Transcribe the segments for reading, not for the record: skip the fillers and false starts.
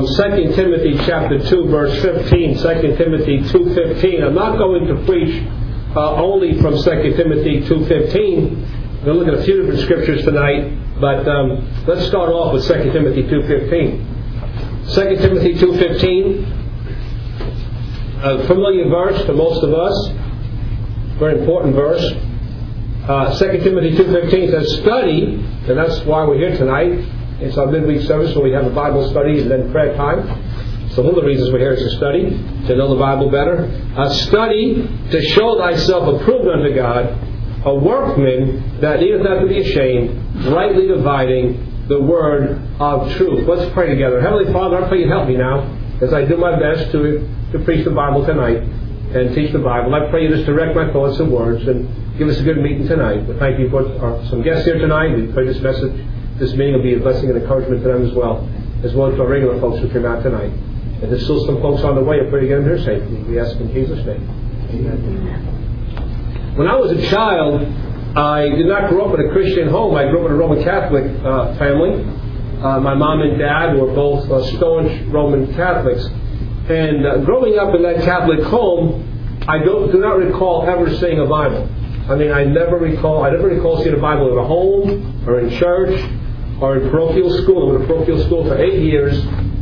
2 Timothy chapter 2, verse 15. 2 Timothy 2:15. I'm not going to preach only from 2 Timothy 2:15. We're going to look at a few different scriptures tonight, but let's start off with 2 Timothy 2:15. 2 Timothy 2:15, a familiar verse to most of us, very important verse. 2 Timothy 2:15 says, "Study," and that's why we're here tonight. It's our midweek service where we have a Bible study and then prayer time. So one of the reasons we're here is to study, to know the Bible better. Study to show thyself approved unto God, a workman that needeth not to be ashamed, rightly dividing the word of truth. Let's pray together. Heavenly Father, I pray you help me now as I do my best to preach the Bible tonight and teach the Bible. I pray you just direct my thoughts and words and give us a good meeting tonight. We thank you for some guests here tonight. We pray this meeting will be a blessing and encouragement to them as well as our regular folks who came out tonight. And there's still some folks on the way. I pray to get them here safely. We ask in Jesus' name. Amen. When I was a child, I did not grow up in a Christian home. I grew up in a Roman Catholic family. My mom and dad were both staunch Roman Catholics. And growing up in that Catholic home, I do not recall ever seeing a Bible. I never recall seeing a Bible in a home or in church or in parochial school. I went to parochial school for 8 years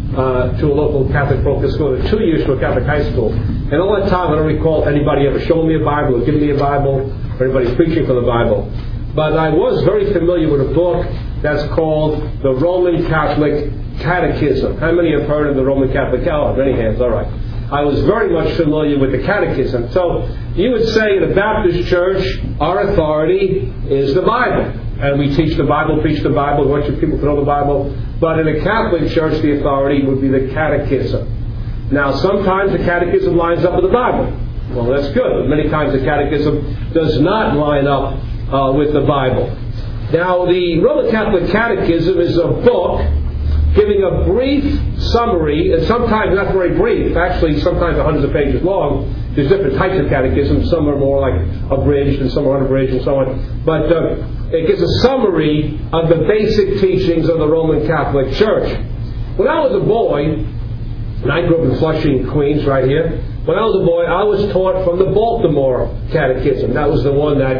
to a local Catholic parochial school, and 2 years to a Catholic high school. And all that time, I don't recall anybody ever showing me a Bible or giving me a Bible or anybody preaching from the Bible. But I was very familiar with a book that's called the Roman Catholic Catechism. How many have heard of the Roman Catholic? Oh, many hands. All right. I was very much familiar with the Catechism. So you would say in the Baptist Church, our authority is the Bible. And we teach the Bible, preach the Bible, we want people to know the Bible. But in a Catholic Church, the authority would be the Catechism. Now, sometimes the Catechism lines up with the Bible. Well, that's good. But many times the Catechism does not line up with the Bible. Now, the Roman Catholic Catechism is a book giving a brief summary, and sometimes not very brief, actually sometimes hundreds of pages long. There's different types of catechisms. Some are more like abridged and some are unabridged and so on. But it gives a summary of the basic teachings of the Roman Catholic Church. When I was a boy, and I grew up in Flushing, Queens, right here. When I was a boy, I was taught from the Baltimore Catechism. That was the one that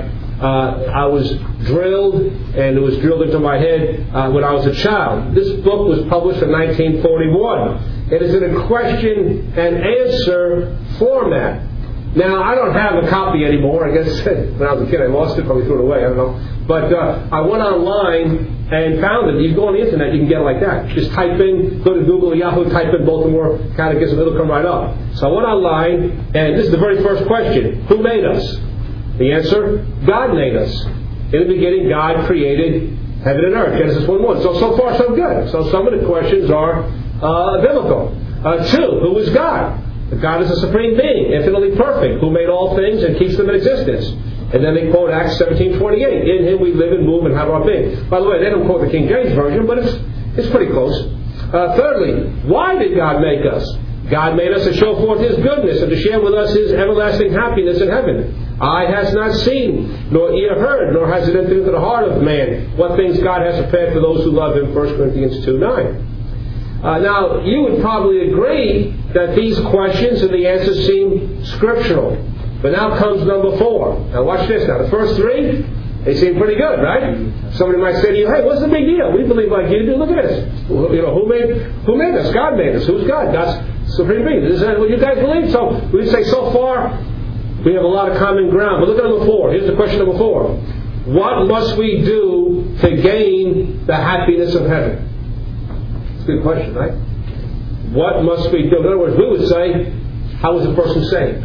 I was drilled, and it was drilled into my head when I was a child. This book was published in 1941. It is in a question and answer format. Now, I don't have a copy anymore. I guess when I was a kid I lost it, probably threw it away, I don't know. But I went online and found it. You go on the internet, you can get it like that. Just type in, go to Google or Yahoo, type in Baltimore Catechism, it'll come right up. So I went online, and this is the very first question. Who made us? The answer, God made us. In the beginning, God created heaven and earth. Genesis 1:1. So far, so good. So some of the questions are biblical. 2, who is God? God is a supreme being, infinitely perfect, who made all things and keeps them in existence. And then they quote Acts 17:28. In Him we live and move and have our being. By the way, they don't quote the King James Version, but it's pretty close. Thirdly, why did God make us? God made us to show forth His goodness and to share with us His everlasting happiness in heaven. Eye has not seen, nor ear heard, nor has it entered into the heart of man what things God has prepared for those who love Him. 1 Corinthians 2:9. Now, you would probably agree that these questions and the answers seem scriptural. But now comes number 4. Now watch this now. The first 3, they seem pretty good, right? Somebody might say to you, hey, what's the big deal? We believe like you do. Look at this. Who made us? God made us. Who's God? God's supreme being. Is that what you guys believe? So we'd say so far we have a lot of common ground. But look at number 4. Here's the question number 4. What must we do to gain the happiness of heaven? It's a good question, right? What must we do? In other words, we would say, how is a person saved?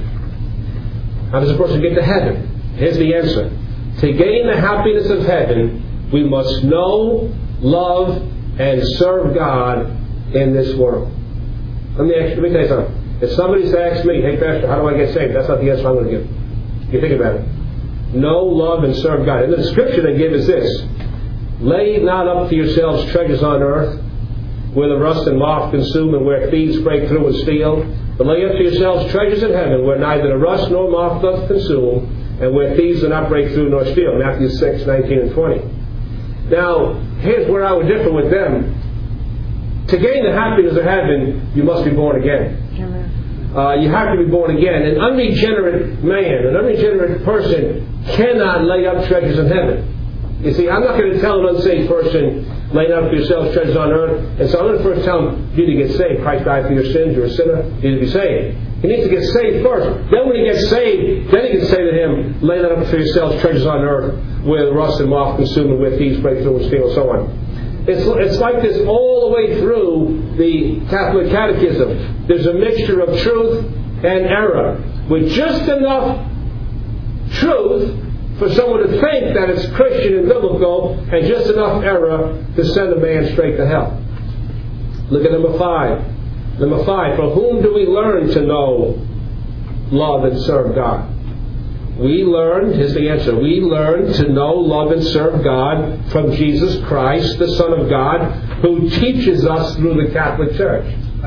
How does a person get to heaven? Here's the answer. To gain the happiness of heaven, we must know, love, and serve God in this world. Let me tell you something. If somebody's asked me, hey Pastor, how do I get saved? That's not the answer I'm going to give. You think about it. Know, love, and serve God. And the description they give is this. Lay not up for yourselves treasures on earth, where the rust and moth consume and where thieves break through and steal. But lay up for yourselves treasures in heaven, where neither the rust nor moth doth consume, and where thieves do not break through nor steal. Matthew 6:19 and 20. Now, here's where I would differ with them. To gain the happiness of heaven, you must be born again. You have to be born again. An unregenerate man, an unregenerate person cannot lay up treasures in heaven. You see, I'm not going to tell an unsaved person, laying up for yourselves treasures on earth. And so I'm going to first tell him, you need to get saved. Christ died for your sins. You're a sinner. You need to be saved. He needs to get saved first. Then when he gets saved, then he can say to him, lay not up for yourselves treasures on earth, where rust and moth consume and where thieves break through and steal, and so on. It's like this all the way through the Catholic Catechism. There's a mixture of truth and error, with just enough truth for someone to think that it's Christian and biblical, and just enough error to send a man straight to hell. Look at number 5. Number 5, for whom do we learn to know, love, and serve God? We learn, here's the answer, we learn to know, love, and serve God from Jesus Christ, the Son of God, who teaches us through the Catholic Church.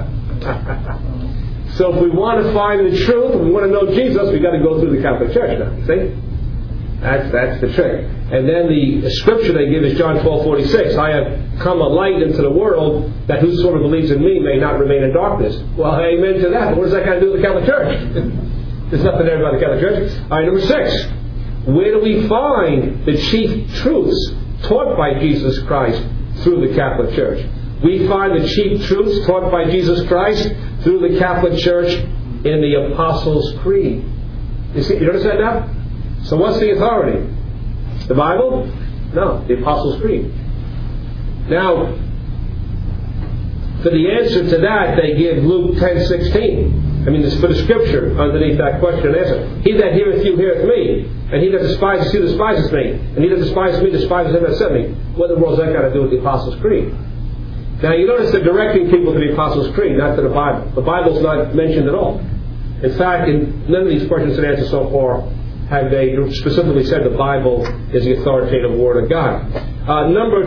So if we want to find the truth, if we want to know Jesus, we've got to go through the Catholic Church now. See? That's the trick. And then the scripture they give is John 12:46. I have come a light into the world, that whosoever believes in me may not remain in darkness. Well, amen to that. But what does that got to do with the Catholic Church? There's nothing there about the Catholic Church. All right, number 6. Where do we find the chief truths taught by Jesus Christ through the Catholic Church? We find the chief truths taught by Jesus Christ through the Catholic Church in the Apostles' Creed. You notice that now? So what's the authority? The Bible? No, the Apostles' Creed. Now, for the answer to that, they give Luke 10:16. I mean, for the scripture underneath that question and answer. He that heareth you heareth me, and he that despises you despises me, and he that despises me despises him that sent me. What in the world has that got to do with the Apostles' Creed? Now, you notice they're directing people to the Apostles' Creed, not to the Bible. The Bible's not mentioned at all. In fact, in none of these questions and answers so far have they specifically said the Bible is the authoritative Word of God. Number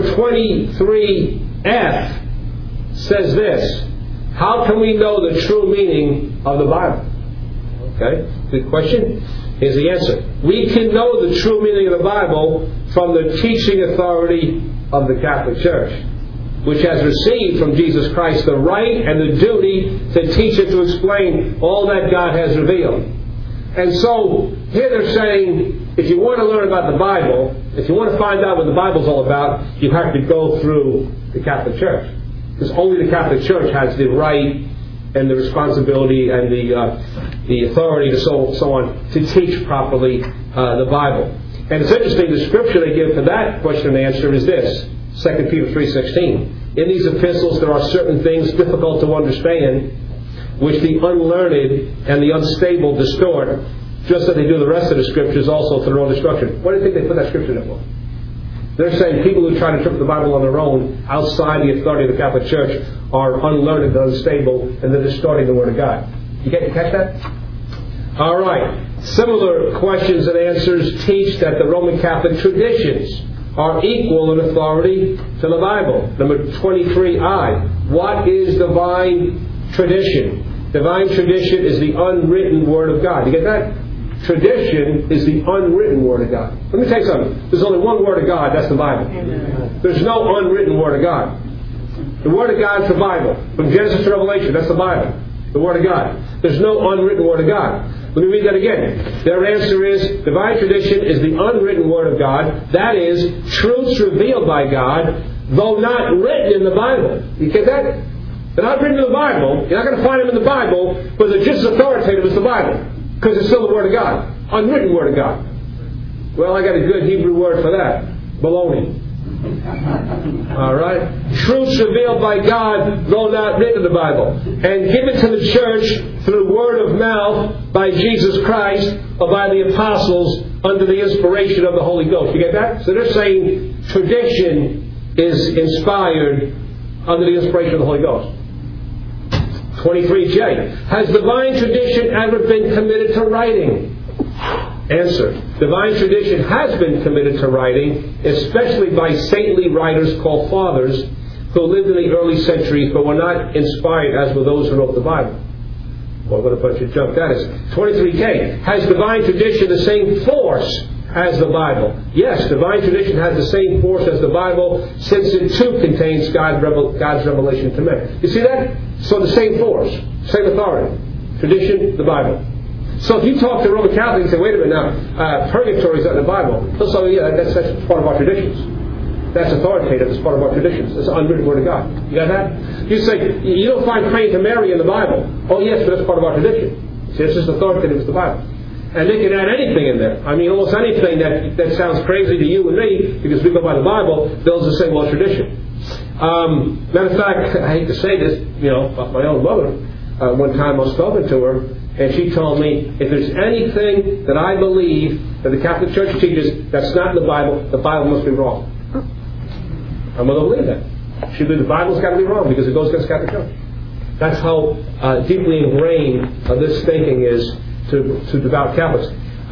23F says this: how can we know the true meaning of the Bible? Okay, good question. Here's the answer. We can know the true meaning of the Bible from the teaching authority of the Catholic Church, which has received from Jesus Christ the right and the duty to teach and to explain all that God has revealed. And so, here they're saying, if you want to learn about the Bible, if you want to find out what the Bible's all about, you have to go through the Catholic Church. Because only the Catholic Church has the right and the responsibility and the authority to so on to teach properly the Bible. And it's interesting, the scripture they give for that question and answer is this: 2 Peter 3:16. In these epistles there are certain things difficult to understand, which the unlearned and the unstable distort, just as they do the rest of the scriptures also to their own destruction. What do you think they put that scripture there for? They're saying people who try to interpret the Bible on their own, outside the authority of the Catholic Church, are unlearned and unstable, and they're distorting the Word of God. You catch that? All right. Similar questions and answers teach that the Roman Catholic traditions are equal in authority to the Bible. Number 23I. What is divine tradition? Divine tradition is the unwritten Word of God. You get that? Tradition is the unwritten Word of God. Let me tell you something. There's only one Word of God. That's the Bible. Amen. There's no unwritten Word of God. The Word of God is the Bible. From Genesis to Revelation, that's the Bible. The Word of God. There's no unwritten Word of God. Let me read that again. Their answer is, divine tradition is the unwritten Word of God. That is, truths revealed by God, though not written in the Bible. You get that? They're not written in the Bible. You're not going to find them in the Bible, but they're just as authoritative as the Bible. Because it's still the Word of God. Unwritten Word of God. Well, I got a good Hebrew word for that. Baloney. Alright? Truths revealed by God, though not written in the Bible. And given to the church through word of mouth by Jesus Christ or by the apostles under the inspiration of the Holy Ghost. You get that? So they're saying tradition is inspired under the inspiration of the Holy Ghost. 23J. Has divine tradition ever been committed to writing? Answer. Divine tradition has been committed to writing, especially by saintly writers called fathers who lived in the early centuries but were not inspired as were those who wrote the Bible. Well, what a bunch of junk that is. 23K. Has divine tradition the same force as the Bible. Yes, divine tradition has the same force as the Bible, since it too contains God's revelation to men. You see that? So the same force, same authority. Tradition, the Bible. So if you talk to a Roman Catholic and say, wait a minute now, purgatory is not in the Bible, they'll say, yeah, that's part of our traditions. That's authoritative. It's part of our traditions. It's the unwritten Word of God. You got that? You say, you don't find praying to Mary in the Bible. Oh, yes, but that's part of our tradition. See, it's just authoritative as the Bible. And they can add anything in there. I mean, almost anything that sounds crazy to you and me, because we go by the Bible, they'll just say, well, tradition. Matter of fact, I hate to say this, about my own mother. One time I was talking to her, and she told me, if there's anything that I believe that the Catholic Church teaches that's not in the Bible must be wrong. My mother believed that. She believed the Bible's got to be wrong because it goes against the Catholic Church. That's how deeply ingrained this thinking is to devout Catholics.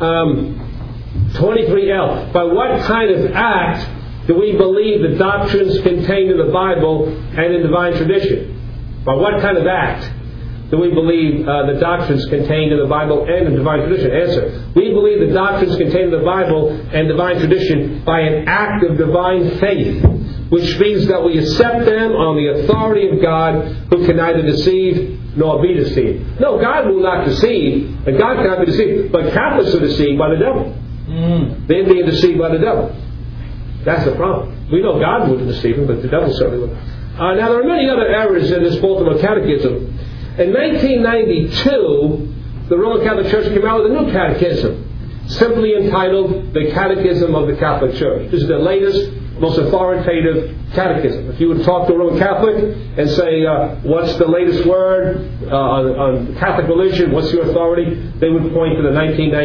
23L. By what kind of act do we believe the doctrines contained in the Bible and in divine tradition? By what kind of act do we believe the doctrines contained in the Bible and in divine tradition? Answer. We believe the doctrines contained in the Bible and divine tradition by an act of divine faith, which means that we accept them on the authority of God, who can neither deceive nor be deceived. No, God will not deceive, and God cannot be deceived. But Catholics are deceived by the devil. They're being deceived by the devil. That's the problem. We know God wouldn't deceive them, but the devil certainly would. Now, there are many other errors in this Baltimore Catechism. In 1992, the Roman Catholic Church came out with a new catechism, simply entitled The Catechism of the Catholic Church. This is the latest, most authoritative catechism. If you would talk to a Roman Catholic and say, what's the latest word on Catholic religion, what's your authority, they would point to the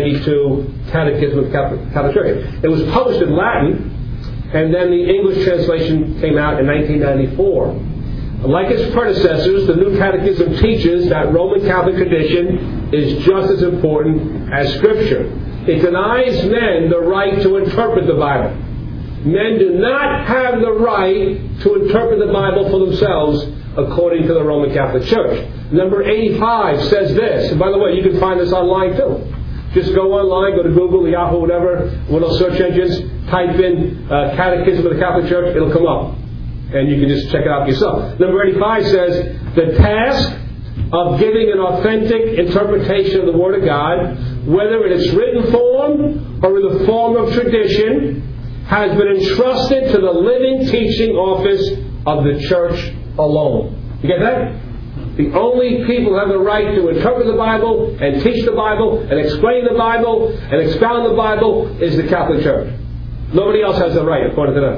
1992 Catechism of the Catholic Church. It was published in Latin, and then the English translation came out in 1994. Like its predecessors, the New Catechism teaches that Roman Catholic tradition is just as important as Scripture. It denies men the right to interpret the Bible. Men do not have the right to interpret the Bible for themselves, according to the Roman Catholic Church. Number 85 says this, and by the way, you can find this online too. Just go online, go to Google, Yahoo, whatever, one of those search engines, type in Catechism of the Catholic Church, it'll come up. And you can just check it out yourself. Number 85 says, the task of giving an authentic interpretation of the Word of God, whether in its written form or in the form of tradition, has been entrusted to the living teaching office of the Church alone. You get that? The only people who have the right to interpret the Bible and teach the Bible and explain the Bible and expound the Bible is the Catholic Church. Nobody else has the right, according to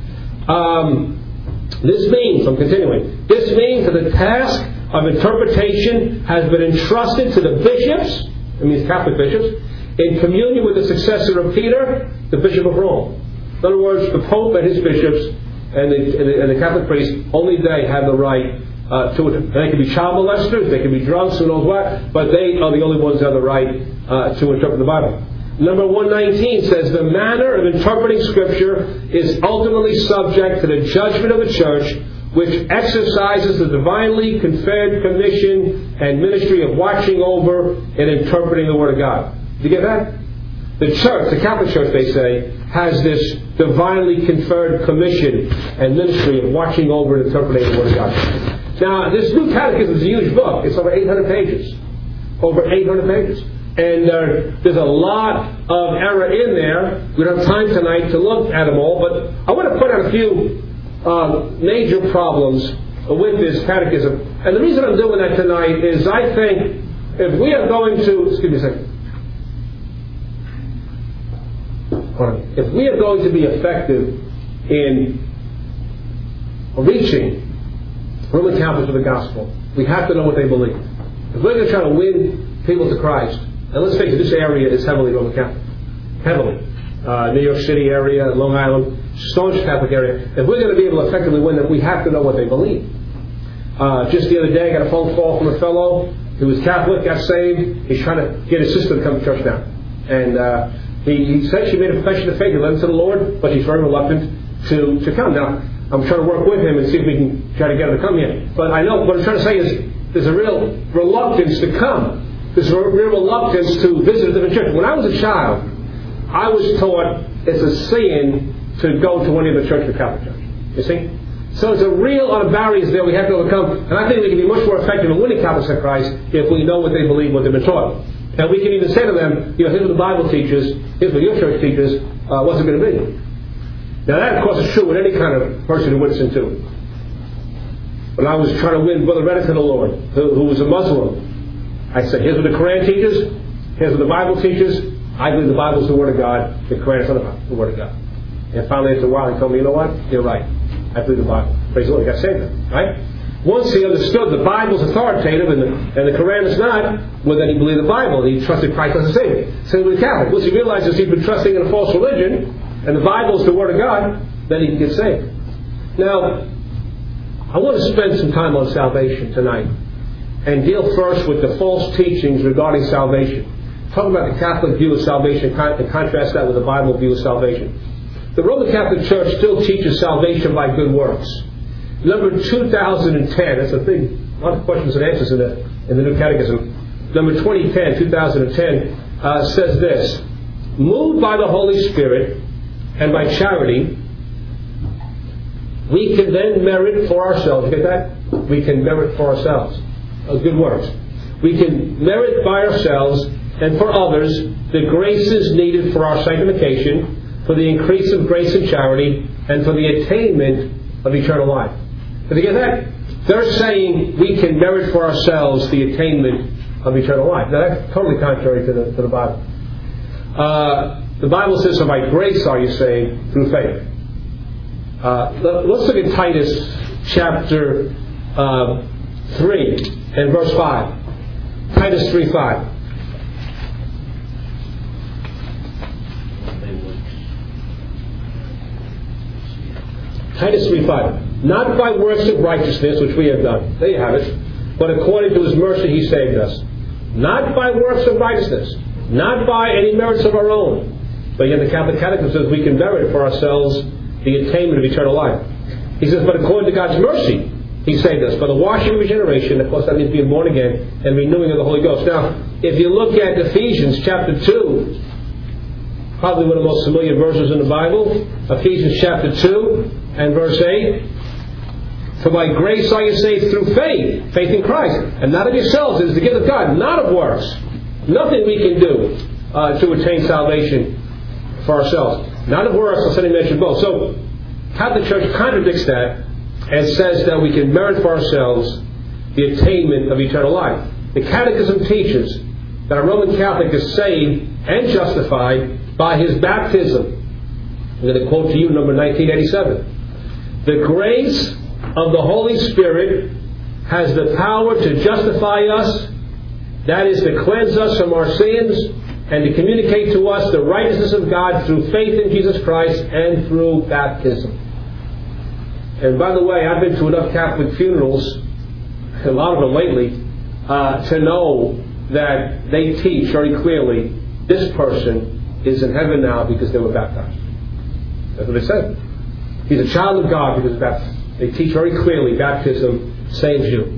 them. This means, I'm continuing, this means that the task of interpretation has been entrusted to the bishops, it means Catholic bishops, in communion with the successor of Peter, the Bishop of Rome. In other words, the Pope and his bishops and the Catholic priests, only they have the right to it. They can be child molesters, they can be drunks, who knows what, but they are the only ones who have the right to interpret the Bible. Number 119 says, the manner of interpreting Scripture is ultimately subject to the judgment of the Church, which exercises the divinely conferred commission and ministry of watching over and interpreting the Word of God. Do you get that? The Church, the Catholic Church, they say, has this divinely conferred commission and ministry of watching over and interpreting the Word of God. Now, this new catechism is a huge book. It's over 800 pages. Over 800 pages. And there's a lot of error in there. We don't have time tonight to look at them all, but I want to point out a few major problems with this catechism. And the reason I'm doing that tonight is I think if we are going to... Excuse me a second. If we are going to be effective in reaching Roman Catholics with the gospel, we have to know what they believe. If we're going to try to win people to Christ, and let's face it, this area is heavily Roman Catholic. Heavily. New York City area, Long Island, staunch Catholic area. If we're going to be able to effectively win them, we have to know what they believe. Just the other day, I got a phone call from a fellow who was Catholic, got saved. He's trying to get his sister to come to church now. And he said she made a profession of faith. He led to the Lord, but she's very reluctant to come. Now, I'm trying to work with him and see if we can try to get her to come here. But I know what I'm trying to say is there's a real reluctance to come. There's a real reluctance to visit a different church. When I was a child, I was taught it's a sin to go to any other church or Catholic church. You see? So there's a real lot of barriers there we have to overcome. And I think we can be much more effective in winning Catholics to Christ if we know what they believe, what they've been taught. And we can even say to them, here's what the Bible teaches, here's what your church teaches, what's it going to be? Now that, of course, is true with any kind of person who wins into it. When I was trying to win Brother Reddit to the Lord, who was a Muslim, I said, here's what the Quran teaches, here's what the Bible teaches. I believe the Bible is the Word of God, the Quran is not the Word of God. And finally, after a while, he told me, you know what? You're right. I believe the Bible. Praise the Lord. He got saved then, right? Once he understood the Bible's authoritative and the Quran is not, well, then he believed the Bible. He trusted Christ as a Savior. Same with the Catholic. Once he realizes he's been trusting in a false religion and the Bible is the Word of God, then he can get saved. Now, I want to spend some time on salvation tonight and deal first with the false teachings regarding salvation. Talk about the Catholic view of salvation and contrast that with the Bible view of salvation. The Roman Catholic Church still teaches salvation by good works. Number 2010, that's a lot of questions and answers in the New Catechism. Number 2010 says this: moved by the Holy Spirit and by charity, we can then merit for ourselves. You get that? We can merit for ourselves. Good works. We can merit by ourselves and for others the graces needed for our sanctification, for the increase of grace and charity, and for the attainment of eternal life. Did you get that? They're saying we can merit for ourselves the attainment of eternal life. Now that's totally contrary to the Bible. The Bible says, "For by grace are you saved through faith." Let's look at Titus chapter 3 and verse 5. Titus 3:5. Titus 3:5. Not by works of righteousness which we have done. There you have it. But according to His mercy He saved us. Not by works of righteousness. Not by any merits of our own. But yet the Catholic Catechism says we can merit for ourselves the attainment of eternal life. He says, but according to God's mercy He saved us. By the washing of regeneration, of course that means being born again, and renewing of the Holy Ghost. Now, if you look at Ephesians chapter 2, probably one of the most familiar verses in the Bible, Ephesians chapter 2 and verse 8. For by grace are you saved through faith in Christ, and not of yourselves, it is the gift of God, not of works. Nothing we can do to attain salvation for ourselves. Not of works, I'll send mention both. So, Catholic Church contradicts that and says that we can merit for ourselves the attainment of eternal life. The Catechism teaches that a Roman Catholic is saved and justified by his baptism. I'm going to quote to you number 1987. The grace of the Holy Spirit has the power to justify us, that is, to cleanse us from our sins and to communicate to us the righteousness of God through faith in Jesus Christ and through baptism. And by the way, I've been to enough Catholic funerals, a lot of them lately, to know that they teach very clearly this person is in heaven now because they were baptized. That's what they said. He's a child of God because of baptism. They teach very clearly baptism saves you.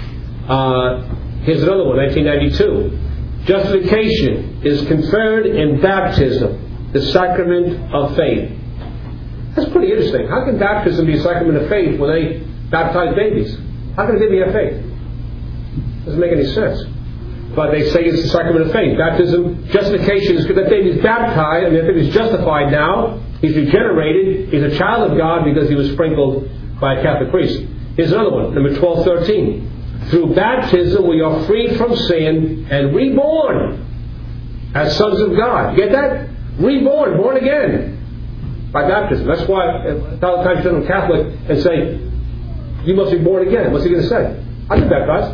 Here's another one, 1992. Justification is conferred in baptism, the sacrament of faith. That's pretty interesting. How can baptism be a sacrament of faith when they baptize babies? How can a baby have faith? Doesn't make any sense. But they say it's the sacrament of faith. Baptism, justification is because that baby is baptized, and that baby is justified now. He's regenerated. He's a child of God because he was sprinkled by a Catholic priest. Here's another one, number 1213. Through baptism we are freed from sin and reborn as sons of God. You get that? Reborn, born again by baptism. That's why a lot of times you turn to a Catholic and say, you must be born again. What's he going to say? I've been baptized.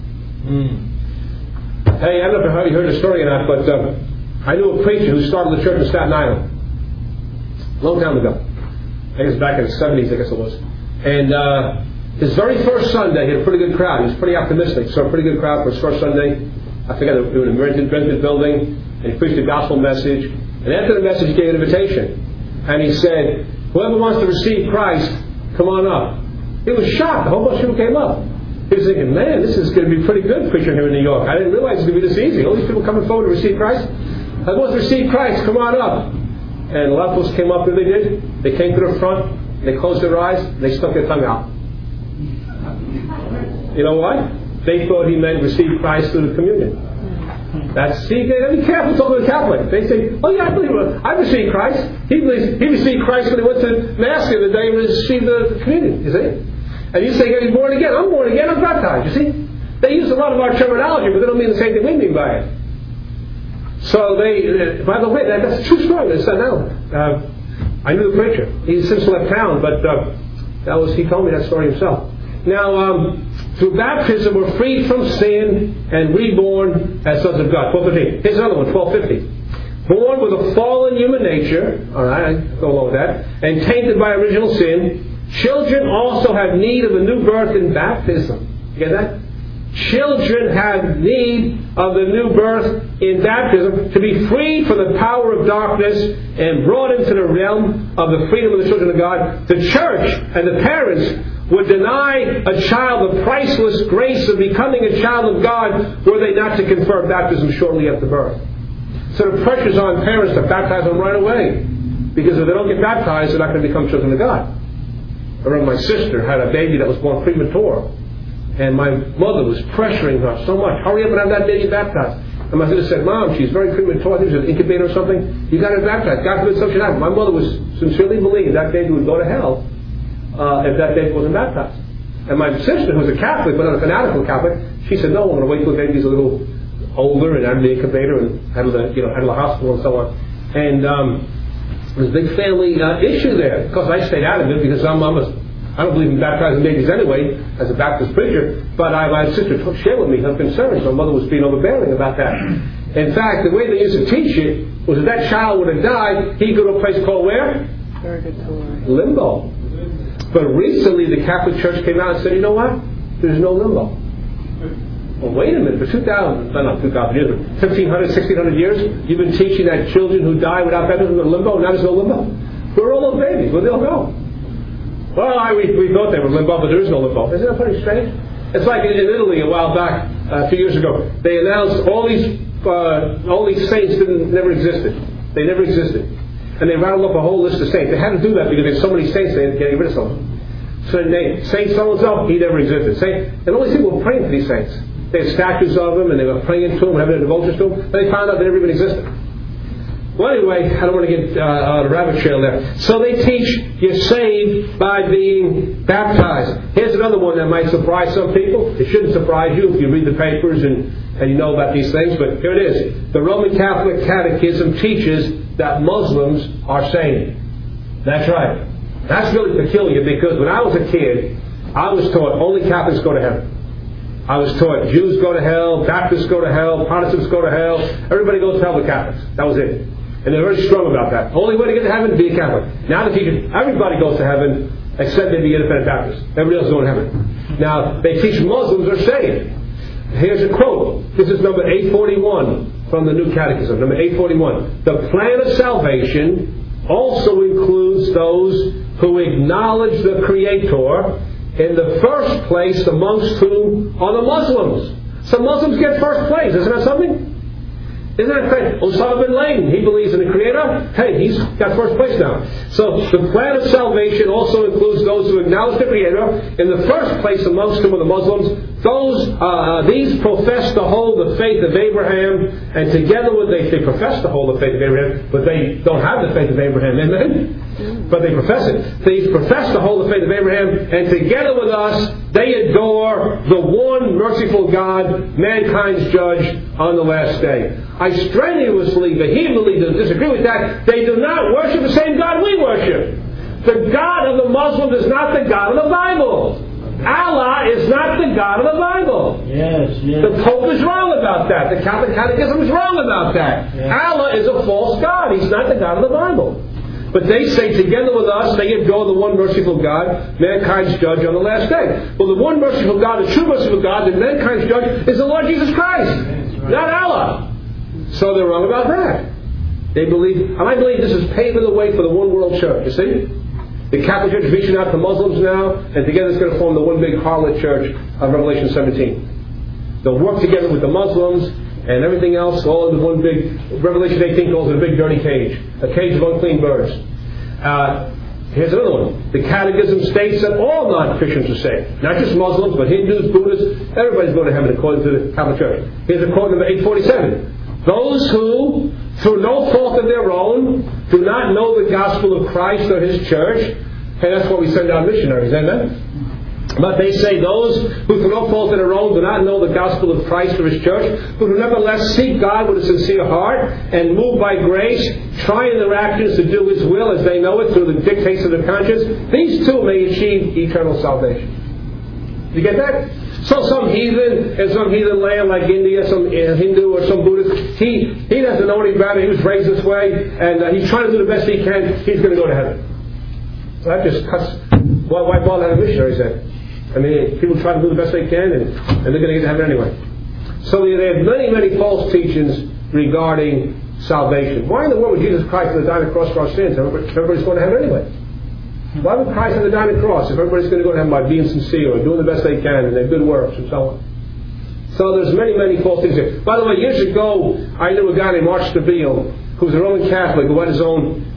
Hey, I don't know if you heard the story or not, but I knew a preacher who started the church in Staten Island a long time ago. I guess back in the 70s, I guess it was. And his very first Sunday, he had a pretty good crowd. He was pretty optimistic. So a pretty good crowd for his first Sunday. I forget, they were in a rented building. And he preached a gospel message. And after the message, he gave an invitation. And he said, whoever wants to receive Christ, come on up. He was shocked. A whole bunch of people came up. He was thinking, man, this is going to be pretty good preaching here in New York. I didn't realize it was going to be this easy. All these people coming forward to receive Christ. I want to receive Christ. Come on up. And a lot of folks came up, and they did. They came to the front. They closed their eyes. They stuck their tongue out. You know why? They thought he meant receive Christ through the communion. See, they gotta be careful talking to the Catholic. They say, oh yeah, I received Christ. He received Christ when he went to Mass the other day and received the communion, you see? And you say, he's born again. I'm born again, I'm baptized, you see? They use a lot of our terminology, but they don't mean the same thing we mean by it. So by the way, that's a true story. They said, no. I knew the preacher. He's since left town, but he told me that story himself. Now, through baptism, we're freed from sin and reborn as sons of God. 12:15. Here's another one, 12:50. Born with a fallen human nature, all right, I go along with that, and tainted by original sin, children also have need of a new birth in baptism. You get that? Children have need of the new birth in baptism to be freed from the power of darkness and brought into the realm of the freedom of the children of God. The church and the parents would deny a child the priceless grace of becoming a child of God were they not to confer baptism shortly after birth. So the pressure's on parents to baptize them right away, because if they don't get baptized, they're not going to become children of God. I remember my sister had a baby that was born premature, and my mother was pressuring her so much, hurry up and have that baby baptized. And my sister said, Mom, she's very premature, I think she's an incubator or something, you got her baptized. God forbid something should happen. My mother was sincerely believed that baby would go to hell if that baby wasn't baptized. And my sister, who was a Catholic, but not a fanatical Catholic, she said, no, I'm going to wait till the baby's a little older and out of the incubator and handle the hospital and so on. And there's a big family issue there. Of course, I stayed out of it because I don't believe in baptizing babies anyway, as a Baptist preacher, but my sister shared with me her concerns. My mother was being overbearing about that. In fact, the way they used to teach it was if that child would have died, he'd go to a place called where? Purgatory. Limbo. But recently the Catholic Church came out and said, you know what? There's no limbo. Well, wait a minute. For 2,000 years, 1,500, 1,600 years, you've been teaching that children who die without baptism in limbo, now there's no limbo. Where are all those babies? Where they'll go? Well, we thought they were limbo, but there is no limbo. Isn't that pretty strange? It's like in Italy a while back, a few years ago, they announced all these saints never existed. They never existed. And they rattled up a whole list of saints. They had to do that because there's so many saints, they had to get rid of some of them. So they Saint so-and-so, he never existed. And all these people were praying for these saints. They had statues of them, and they were praying to them, having their devotions to them, and they found out they never even existed. Well, anyway, I don't want to get on a rabbit trail there. So they teach you're saved by being baptized. Here's another one that might surprise some people. It shouldn't surprise you if you read the papers and you know about these things, but here it is. The Roman Catholic Catechism teaches that Muslims are saved. That's right. That's really peculiar, because when I was a kid, I was taught only Catholics go to heaven. I was taught Jews go to hell, Baptists go to hell, Protestants go to hell. Everybody goes to hell with Catholics. That was it. And they're very strong about that. The only way to get to heaven is to be a Catholic. Now they teach everybody goes to heaven except maybe independent Baptists. Everybody else is going to heaven. Now they teach Muslims are saved. Here's a quote. This is number 841 from the New Catechism. Number 841. The plan of salvation also includes those who acknowledge the Creator in the first place, amongst whom are the Muslims. So Muslims get first place. Isn't that something? Isn't that great? Osama bin Laden, he believes in the Creator. Hey, he's got first place now. So the plan of salvation also includes those who acknowledge the Creator. In the first place amongst them are the Muslims. These profess to hold the faith of Abraham, and together with they profess to hold the faith of Abraham, but they don't have the faith of Abraham. Amen? But they profess it. They profess to hold the faith of Abraham, and together with us, they adore the one merciful God, mankind's judge on the last day. I strenuously, vehemently disagree with that. They do not worship the same God we worship. The God of the Muslims is not the God of the Bible. Allah is not the God of the Bible. Yes. The Pope is wrong about that. The Catholic Catechism is wrong about that. Yes. Allah is a false God. He's not the God of the Bible. But they say together with us, they adore the one merciful God, mankind's judge on the last day. Well, the one merciful God, the true merciful God, the mankind's judge is the Lord Jesus Christ, not Allah. So they're wrong about that. They believe, and I believe this is paving the way for the one world church. You see? The Catholic Church is reaching out to Muslims now, and together it's going to form the one big harlot church of Revelation 17. They'll work together with the Muslims, and everything else, all in one big, Revelation 18 calls it a big dirty cage. A cage of unclean birds. Here's another one. The Catechism states that all non-Christians are saved. Not just Muslims, but Hindus, Buddhists, everybody's going to heaven according to the Catholic Church. Here's a quote number 847. Those who, through no fault of their own, do not know the gospel of Christ or His church, and that's why we send out missionaries, amen? But they say those who through no fault of their own do not know the gospel of Christ or His church, but who nevertheless seek God with a sincere heart and moved by grace, try in their actions to do His will as they know it through the dictates of their conscience, these too may achieve eternal salvation. You get that? So some heathen in some heathen land like India, some Hindu or some Buddhist, he doesn't know any better. He was raised this way, and he's trying to do the best he can. He's going to go to heaven. So that just cuts. Why bother having missionaries then? I mean, people try to do the best they can, and they're going to get to heaven anyway. So they have many, many false teachings regarding salvation. Why in the world would Jesus Christ have died on the cross for our sins? Everybody's going to heaven anyway. Why would Christ have to die on the cross if everybody's going to go to heaven by being sincere or doing the best they can and their good works and so on? So there's many, many false things here. By the way, years ago, I knew a guy named Mark Stabile, who was a Roman Catholic, who had his own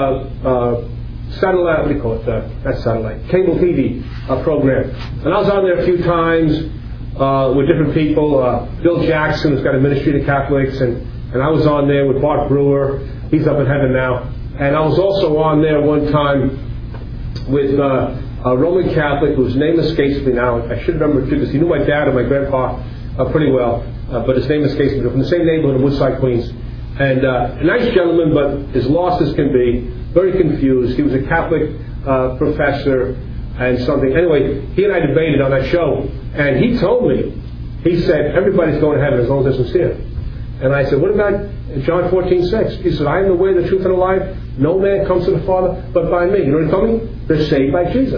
satellite, what do you call it? Not satellite, cable TV program. And I was on there a few times with different people. Bill Jackson, who's got a ministry to Catholics, and I was on there with Bart Brewer. He's up in heaven now. And I was also on there one time with a Roman Catholic whose name escapes me now. I should remember too, because he knew my dad and my grandpa pretty well, but his name escapes me. From the same neighborhood in Woodside, Queens. And a nice gentleman, but as lost as can be, very confused. He was a Catholic professor and something. Anyway, he and I debated on that show, and he told me, he said, everybody's going to heaven as long as they're sincere. And I said, what about John 14:6? He said, I am the way, the truth, and the life. No man comes to the Father but by me. You know what he told me? They're saved by Jesus.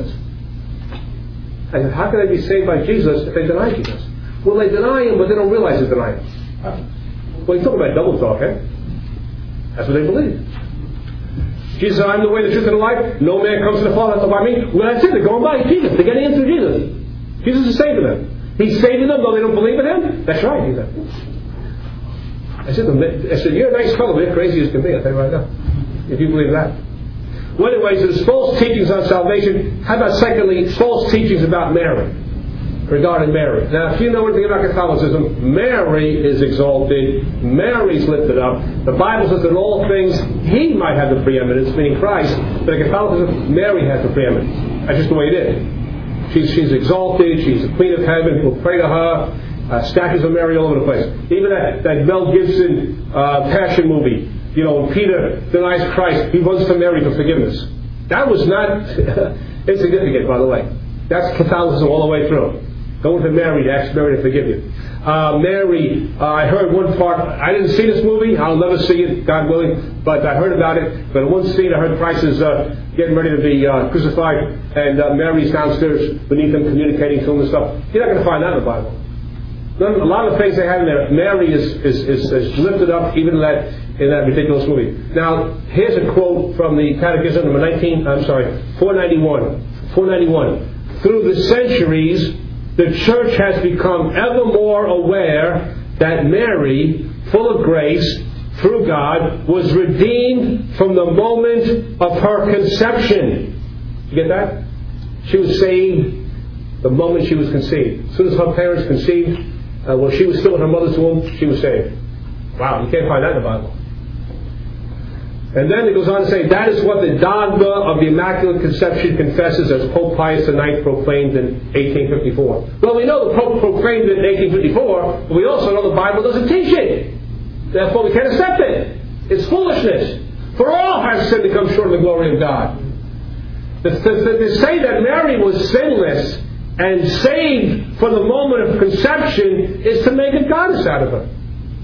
I said, how can they be saved by Jesus if they deny Jesus? Well, they deny Him, but they don't realize they deny Him. Well, he's talking about double talk, eh? That's what they believe. Jesus said, I am the way, the truth, and the life. No man comes to the Father but by me. Well, that's it. They're going by Jesus. They're getting in through Jesus. Jesus is saving them. He's saving them though they don't believe in Him? That's right, he said. I said, you're a nice fellow, but you're crazy as can be, I'll tell you right now. If you believe that. Well, anyways, there's false teachings on salvation. How about secondly, false teachings about Mary? Regarding Mary. Now, if you know anything about Catholicism, Mary is exalted. Mary's lifted up. The Bible says that in all things, He might have the preeminence, meaning Christ. But in Catholicism, Mary has the preeminence. That's just the way it is. She's exalted. She's the Queen of Heaven. People pray to her. Statues of Mary all over the place. Even that Mel Gibson Passion movie. You know, when Peter denies Christ, he runs to Mary for forgiveness. That was not insignificant, by the way. That's Catholicism all the way through. Going to Mary to ask Mary to forgive you. Mary, I heard one part. I didn't see this movie. I'll never see it, God willing. But I heard about it. But in one scene, I heard Christ is getting ready to be crucified, and Mary's downstairs beneath Him, communicating to Him and stuff. You're not going to find that in the Bible. A lot of things they have in there, Mary is lifted up even in that ridiculous movie. Now, here's a quote from the Catechism, number 491. 491. Through the centuries, the Church has become ever more aware that Mary, full of grace, through God, was redeemed from the moment of her conception. You get that? She was saved the moment she was conceived. As soon as her parents conceived, while she was still in her mother's womb, she was saved. Wow, you can't find that in the Bible. And then it goes on to say, that is what the dogma of the Immaculate Conception confesses, as Pope Pius IX proclaimed in 1854. Well, we know the Pope proclaimed it in 1854, but we also know the Bible doesn't teach it. Therefore, we can't accept it. It's foolishness. For all have sinned to come short of the glory of God. To say that Mary was sinless and saved from the moment of conception is to make a goddess out of her.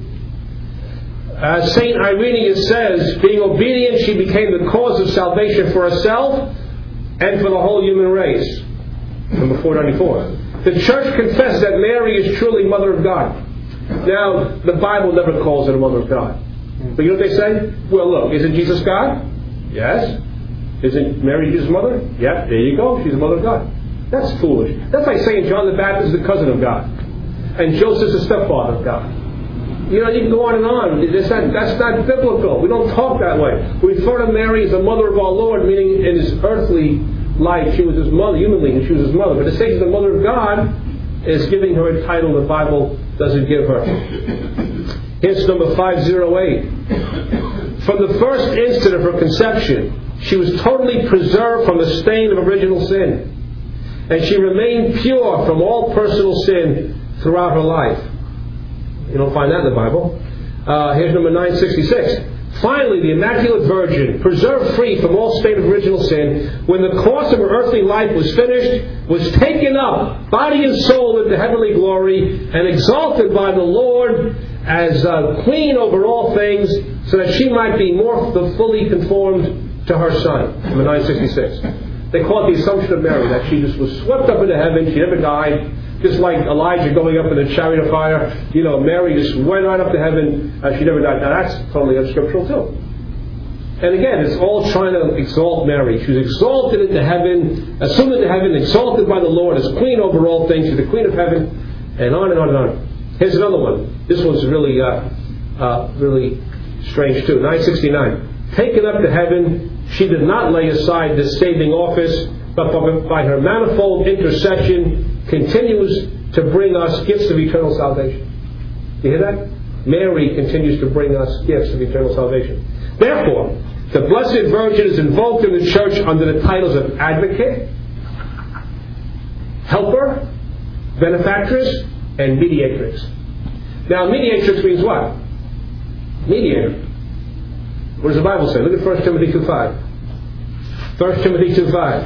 As St. Irenaeus says, being obedient, she became the cause of salvation for herself and for the whole human race. Number 494. The Church confesses that Mary is truly Mother of God. Now, the Bible never calls her a Mother of God. But you know what they say? Well, look, isn't Jesus God? Yes. Isn't Mary Jesus' mother? Yeah, there you go. She's the Mother of God. That's foolish. That's like saying John the Baptist is the cousin of God. And Joseph is the stepfather of God. You can go on and on. That's not biblical. We don't talk that way. We refer to Mary as the mother of our Lord, meaning in his earthly life she was his mother, humanly she was his mother. But to say she's the mother of God is giving her a title the Bible doesn't give her. Here's number 508. From the first instant of her conception, she was totally preserved from the stain of original sin. And she remained pure from all personal sin throughout her life. You don't find that in the Bible. Here's number 966. Finally, the Immaculate Virgin, preserved free from all stain of original sin, when the course of her earthly life was finished, was taken up, body and soul, into heavenly glory, and exalted by the Lord as queen over all things, so that she might be more fully conformed to her Son. Number 966. They call it the Assumption of Mary, that she just was swept up into heaven, she never died. Just like Elijah going up in the chariot of fire, Mary just went right up to heaven, she never died. Now that's totally unscriptural too. And again, it's all trying to exalt Mary. She was exalted into heaven, assumed into heaven, exalted by the Lord as queen over all things. She's the queen of heaven, and on and on and on. Here's another one. This one's really strange too. 969. Taken up to heaven, she did not lay aside this saving office, but by her manifold intercession continues to bring us gifts of eternal salvation. You hear that? Mary continues to bring us gifts of eternal salvation. Therefore, the Blessed Virgin is invoked in the Church under the titles of Advocate, Helper, Benefactress, and Mediatrix. Now, mediatrix means what? Mediator. What does the Bible say? Look at 1 Timothy 2:5. 1 Timothy 2:5.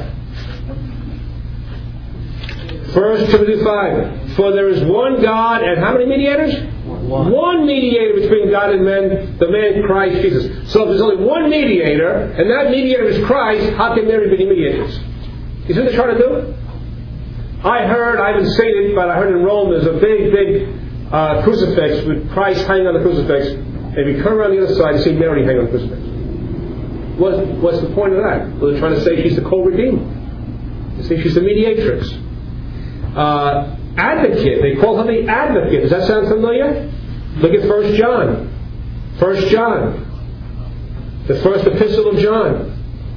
1 Timothy 5. For there is one God, and how many mediators? One mediator between God and men, the man Christ Jesus. So if there's only one mediator, and that mediator is Christ, how can Mary be the mediatrix? You see what they're trying to do? I haven't seen it, but I heard in Rome there's a big crucifix with Christ hanging on the crucifix. And if you turn around the other side, you see Mary hanging on the crucifix. What's the point of that? Well, they're trying to say she's the co-redeemer. You see, she's the mediatrix. Advocate. They call her the Advocate. Does that sound familiar? Look at 1 John. 1 John. The first epistle of John.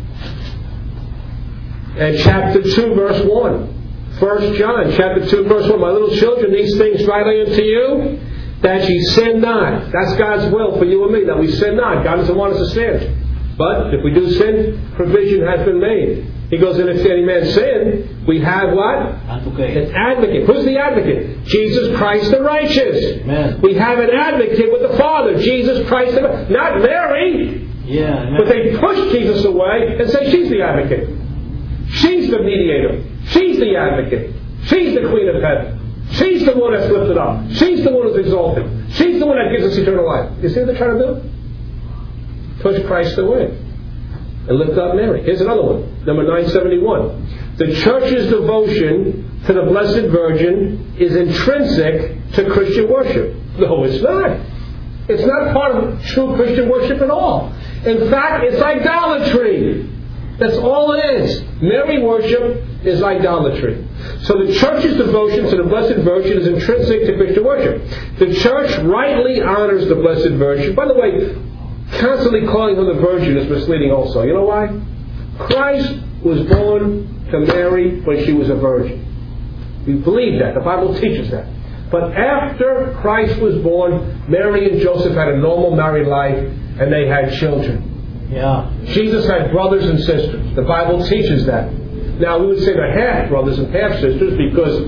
And chapter 2, verse 1. 1 John, chapter 2, verse 1. My little children, these things write I unto you, that ye sin not. That's God's will for you and me, that we sin not. God doesn't want us to sin. But if we do sin, provision has been made. He goes, and if any man sin, we have what? Advocate. An advocate. Who's the advocate? Jesus Christ the righteous. Amen. We have an advocate with the Father, Jesus Christ the righteous. Not Mary. Yeah. Amen. But they push Jesus away and say she's the advocate. She's the mediator. She's the advocate. She's the queen of heaven. She's the one that's lifted up. She's the one who's exalted. She's the one that gives us eternal life. You see what they're trying to do? Push Christ away and lift up Mary. Here's another one. Number 971. The Church's devotion to the Blessed Virgin is intrinsic to Christian worship. No, it's not. It's not part of true Christian worship at all. In fact, it's idolatry. That's all it is. Mary worship is idolatry. So the Church's devotion to the Blessed Virgin is intrinsic to Christian worship. The Church rightly honors the Blessed Virgin. By the way, constantly calling her the Virgin is misleading also. You know why? Christ was born to Mary when she was a virgin. We believe that. The Bible teaches that. But after Christ was born, Mary and Joseph had a normal married life and they had children. Yeah. Jesus had brothers and sisters. The Bible teaches that. Now we would say they're half brothers and half sisters because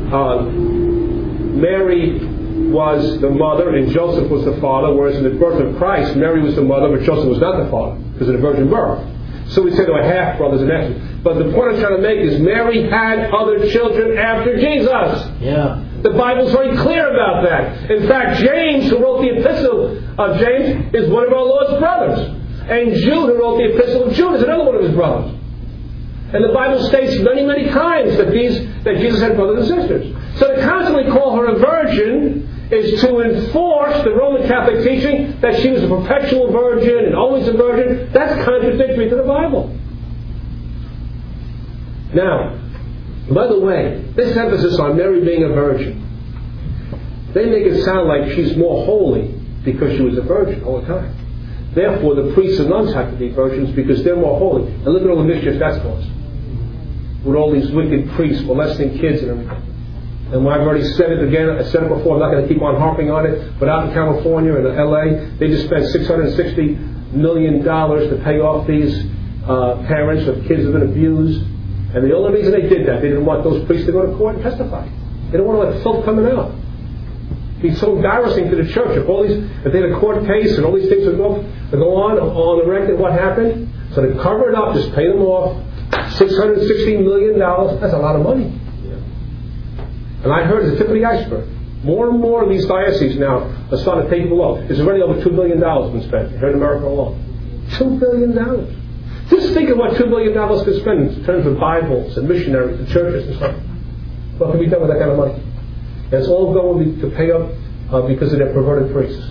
Mary was the mother and Joseph was the father, whereas in the birth of Christ, Mary was the mother, but Joseph was not the father because of the virgin birth. So we say they were half brothers and half sisters. But the point I'm trying to make is Mary had other children after Jesus. Yeah. The Bible's very clear about that. In fact, James, who wrote the epistle of James, is one of our Lord's brothers. And Jude, who wrote the epistle of Jude, is another one of his brothers. And the Bible states many, many times that Jesus had brothers and sisters. So to constantly call her a virgin is to enforce the Roman Catholic teaching that she was a perpetual virgin and always a virgin. That's contradictory to the Bible. Now, by the way, this emphasis on Mary being a virgin, they make it sound like she's more holy because she was a virgin all the time. Therefore, the priests and nuns have to be virgins because they're more holy. And look at all the mischief that's caused. With all these wicked priests molesting kids and everything. And I've already said it again, I said it before, I'm not going to keep on harping on it, but out in California and LA, they just spent $660 million to pay off these parents of kids who have been abused. And the only reason they did that, they didn't want those priests to go to court and testify. They didn't want to let filth coming out. It's so embarrassing to the church. If they had a court case and all these things would go on the record, what happened? So to cover it up, just pay them off. $660 million, that's a lot of money. And I heard it's the tip of the iceberg. More and more of these dioceses now are starting to take below. There's already over $2 billion been spent here in America alone. $2 billion. Just think of what $2 billion could spend in terms of Bibles and missionaries and churches and stuff. What can be done with that kind of money? And it's all going to pay up because of their perverted priests.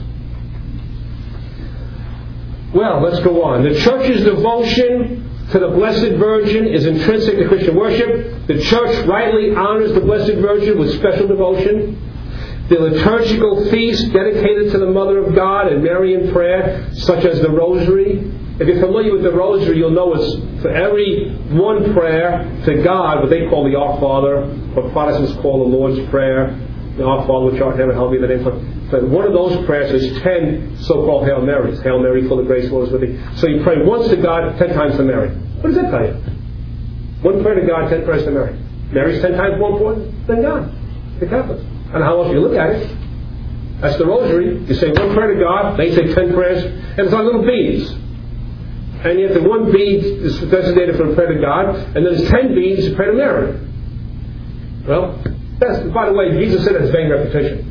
Well, let's go on. The church's devotion to the Blessed Virgin is intrinsic to Christian worship. The church rightly honors the Blessed Virgin with special devotion. The liturgical feasts dedicated to the Mother of God and Marian prayer, such as the Rosary. If you're familiar with the Rosary, you'll know it's for every one prayer to God, what they call the Our Father, what Protestants call the Lord's Prayer, the Our Father which art in heaven, hallowed be thy name. But one of those prayers is 10 so-called Hail Marys. Hail Mary, full of grace, the Lord is with thee. So you pray once to God, 10 times to Mary. What does that tell you? One prayer to God, 10 prayers to Mary. Mary's 10 times more important than God, the Catholics. And how else you look at it? That's the Rosary. You say one prayer to God, they say 10 prayers, and it's on little beads. And yet the one bead is designated for a prayer to God, and then there's 10 beads to pray to Mary. Well, by the way, Jesus said it's vain repetition.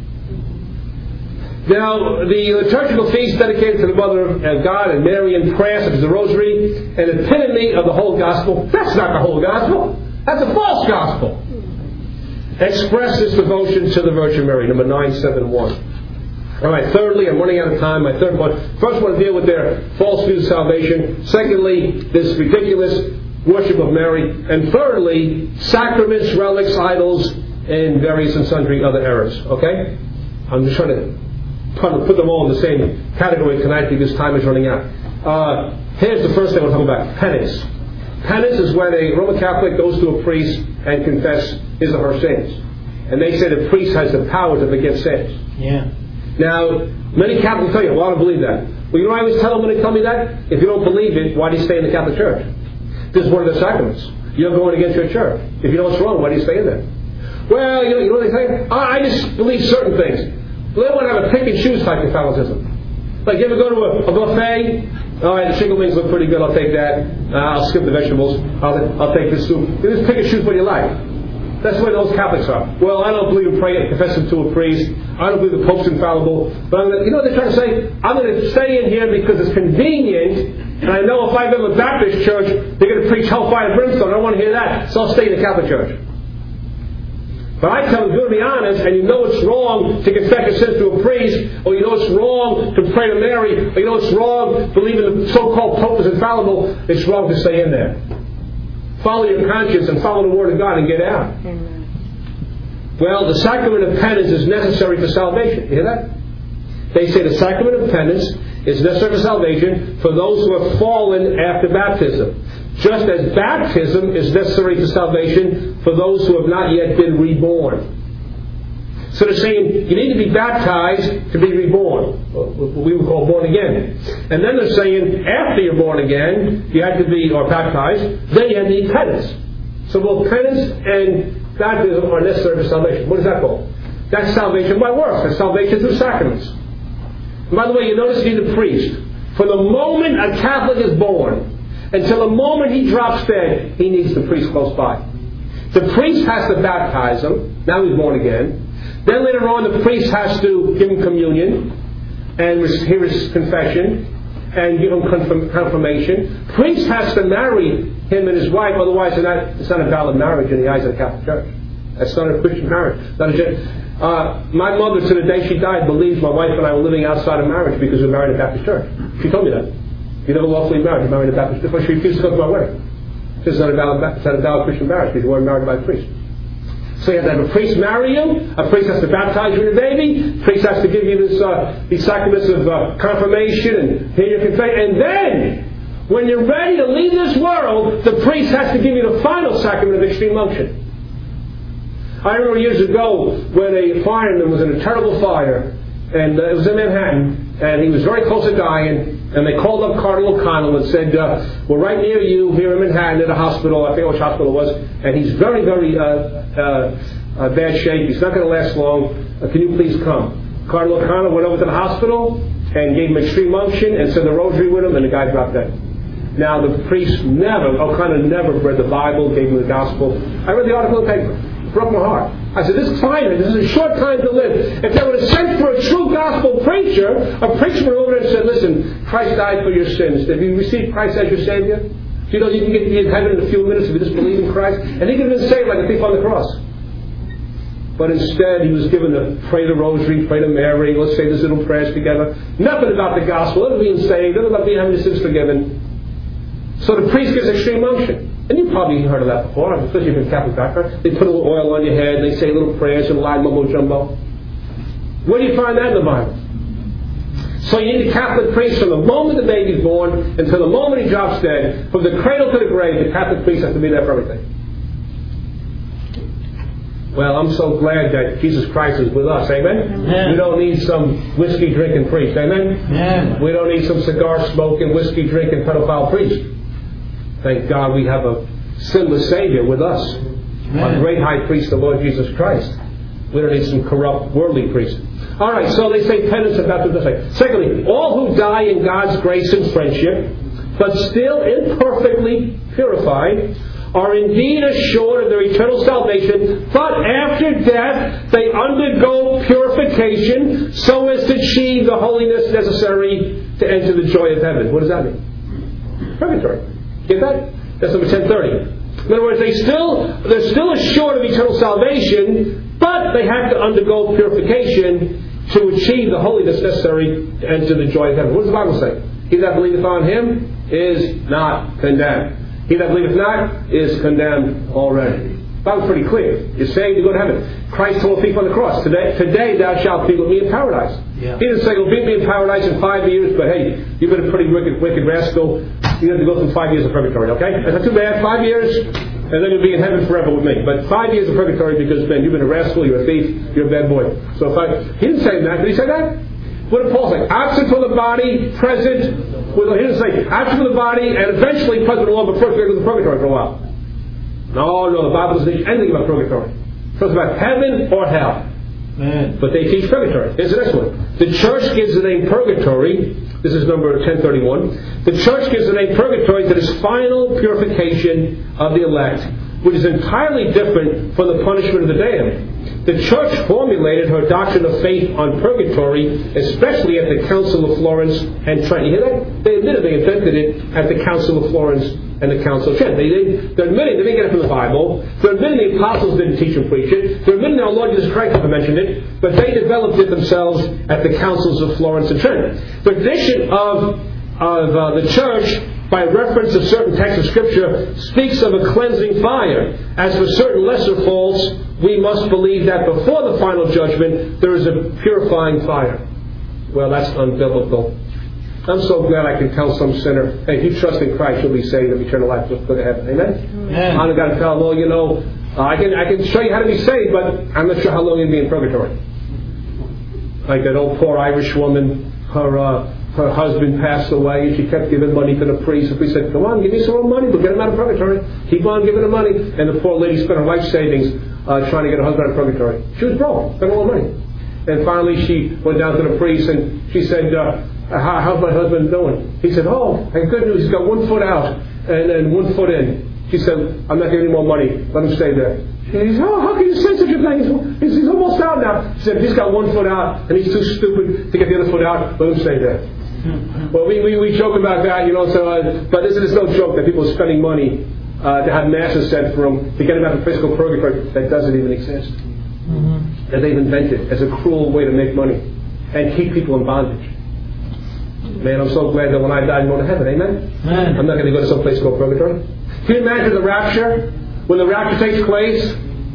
Now, the liturgical feast dedicated to the Mother of God and Marian prayer, such as the Rosary, an epitome of the whole gospel. That's not the whole gospel. That's a false gospel. Express this devotion to the Virgin Mary, number 971. All right, thirdly, I'm running out of time. My third point. First, I want to deal with their false view of salvation. Secondly, this ridiculous worship of Mary. And thirdly, sacraments, relics, idols, and various and sundry other errors. Okay? I'm just trying to put them all in the same category tonight because time is running out. Here's the first thing we'll talk about. Penance. Penance is when a Roman Catholic goes to a priest and confess his or her sins. And they say the priest has the power to forgive sins. Yeah. Now, many Catholics tell you, well, I don't believe that. Well, you know what I always tell them when they tell me that? If you don't believe it, why do you stay in the Catholic Church? This is one of the sacraments. You're going against your church. If you know it's wrong, why do you stay in there? Well, you know what they say? I just believe certain things. They want to have a pick and choose type of Catholicism. Like, you ever go to a buffet? All right, the chicken wings look pretty good. I'll take that. I'll skip the vegetables. I'll take the soup. You just pick and choose what you like. That's the way those Catholics are. Well, I don't believe in praying and confessing to a priest. I don't believe the Pope's infallible. But you know what they're trying to say? I'm going to stay in here because it's convenient, and I know if I go to a Baptist church, they're going to preach hellfire and brimstone. I don't want to hear that, so I'll stay in the Catholic Church. But I tell them, you're going to be honest, and you know it's wrong to confess your sins to a priest, or you know it's wrong to pray to Mary, or you know it's wrong believing the so-called Pope is infallible. It's wrong to stay in there. Follow your conscience and follow the Word of God and get out. Amen. Well, the sacrament of penance is necessary for salvation. You hear that? They say the sacrament of penance is necessary for salvation for those who have fallen after baptism. Just as baptism is necessary for salvation for those who have not yet been reborn. So they're saying you need to be baptized to be reborn, what we would call born again. And then they're saying after you're born again, you have to be, or baptized, then you have to need penance. So both penance and baptism are necessary for salvation. What is that called? That's salvation by works. That's salvation through sacraments. And by the way, you notice you need a priest. From the moment a Catholic is born until the moment he drops dead, he needs the priest close by. The priest has to baptize him. Now he's born again. Then later on, the priest has to give him communion and hear his confession and give him confirmation. Priest has to marry him and his wife, otherwise it's not a valid marriage in the eyes of the Catholic Church. That's not a Christian marriage. My mother, to the day she died, believes my wife and I were living outside of marriage because we were married in a Baptist church. She told me that. You never lawfully married, you're married in a Baptist church. She refused to go to my wedding. This is not a valid Christian marriage because you weren't married by a priest. So you have to have a priest marry you, a priest has to baptize you in a baby, a priest has to give you these sacraments of confirmation and hear your confession. And then, when you're ready to leave this world, the priest has to give you the final sacrament of extreme unction. I remember years ago when a fireman was in a terrible fire, and it was in Manhattan, and he was very close to dying, and they called up Cardinal O'Connell and said, we're right near you here in Manhattan at a hospital, I forget which hospital it was, and he's very, very bad shape, he's not going to last long, can you please come? Cardinal O'Connell went over to the hospital and gave him extreme unction and said the rosary with him, and the guy dropped dead. Now the priest O'Connell never read the Bible, gave him the gospel. I read the article in the paper. Broke my heart. I said, this is a short time to live. If they would have sent for a true gospel preacher, a preacher would have over there and said, listen, Christ died for your sins. Have you received Christ as your Savior? Do you know you can get in heaven in a few minutes if you just believe in Christ? And he could have been saved like a thief on the cross. But instead, he was given to pray the rosary, pray to Mary, let's say these little prayers together. Nothing about the gospel, nothing being saved, nothing about having your sins forgiven. So the priest gets extreme unction. And you've probably heard of that before, especially if you're Catholic background. They put a little oil on your head, they say little prayers and lie mumbo jumbo. Where do you find that in the Bible? So you need a Catholic priest from the moment the baby's born until the moment he drops dead. From the cradle to the grave, the Catholic priest has to be there for everything. Well, I'm so glad that Jesus Christ is with us. Amen? Yeah. We don't need some whiskey drinking priest. Amen? Yeah. We don't need some cigar smoking, whiskey drinking, pedophile priest. Thank God we have a sinless Savior with us. Our great high priest, the Lord Jesus Christ. We don't need some corrupt worldly priest. Alright, so they say penance and baptism this way. Secondly, all who die in God's grace and friendship, but still imperfectly purified, are indeed assured of their eternal salvation, but after death they undergo purification so as to achieve the holiness necessary to enter the joy of heaven. What does that mean? Purgatory. Get that? That's number 1030. In other words, they're still assured of eternal salvation, but they have to undergo purification to achieve the holiness necessary to enter the joy of heaven. What does the Bible say? He that believeth on him is not condemned. He that believeth not is condemned already. The Bible's pretty clear. You're saved to go to heaven. Christ told people on the cross, today thou shalt be with me in paradise. Yeah. He didn't say, well, be with me in paradise in 5 years, but hey, you've been a pretty wicked rascal. You have to go through 5 years of purgatory, okay? That's not too bad. 5 years, and then you'll be in heaven forever with me. But 5 years of purgatory because, man, you've been a rascal, you're a thief, you're a bad boy. So he didn't say that. Did he say that? What did Paul say? Absent from the body, present. Well, he didn't say absent from the body and eventually present along, but first we go to the purgatory for a while. No, the Bible doesn't teach anything about purgatory. It talks about heaven or hell. Man. But they teach purgatory. Here's the next one. The church gives the name purgatory. This is number 1031. The church gives the name purgatory to this final purification of the elect, which is entirely different from the punishment of the damned. The church formulated her doctrine of faith on purgatory, especially at the Council of Florence and Trent. You hear that? They admitted they invented it at the Council of Florence and the Council of Trent. They're admitting they didn't get it from the Bible. They're admitting the apostles didn't teach and preach it. They're admitting our Lord Jesus Christ never mentioned it. But they developed it themselves at the Councils of Florence and Trent. The tradition of the church, by reference to certain texts of Scripture, speaks of a cleansing fire. As for certain lesser faults, we must believe that before the final judgment, there is a purifying fire. Well, that's unbiblical. I'm so glad I can tell some sinner, hey, if you trust in Christ, you'll be saved of eternal life. Just go to heaven. Amen? I'm got to tell them, well, I can show you how to be saved, but I'm not sure how long you'll be in purgatory. Like that old poor Irish woman, her husband passed away, and she kept giving money to the priest. The priest said, come on, give me some more money, we'll get him out of purgatory. Keep on giving him money. And the poor lady spent her life savings trying to get her husband out of purgatory. She was broke, spent all the money. And finally she went down to the priest and she said, how's my husband doing? He said, good news, he's got 1 foot out and 1 foot in. She said, I'm not giving any more money, let him stay there. He said, how can you say such a thing? He's almost out now. She said, he's got 1 foot out and he's too stupid to get the other foot out, let him stay there. Well, we joke about that, but this is no joke that people are spending money to have masses said for them to get them out of physical purgatory that doesn't even exist. Mm-hmm. That they've invented as a cruel way to make money and keep people in bondage. Man, I'm so glad that when I die, I'm going to heaven. Amen? Man. I'm not going to go to some place called purgatory. Can you imagine the rapture? When the rapture takes place,